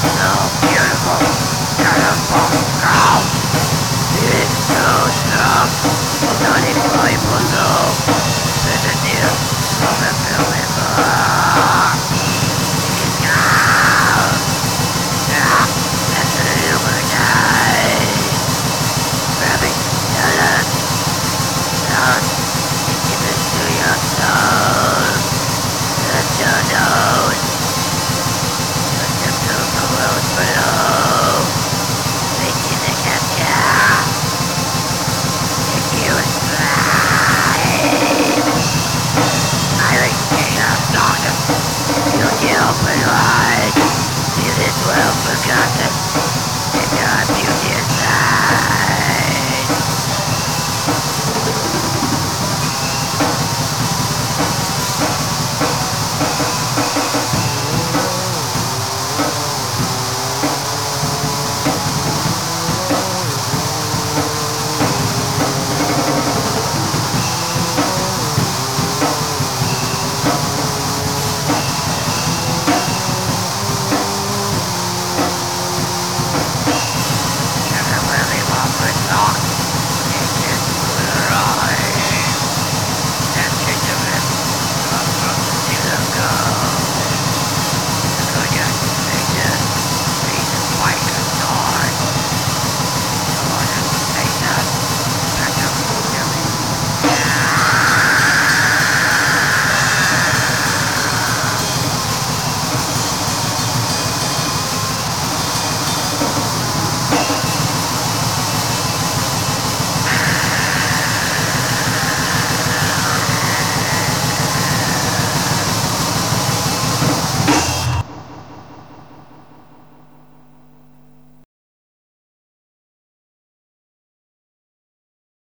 So beautiful, beautiful girl. It's so strong. Not even impossible. There's a new summer feeling. It's gone. That's a human guy. Rabbit, don't give it to your soul. Let your nose. Let your soul below below. Making the capture. If you slide. I like king of darkness. You'll get open wide. See this well forgotten.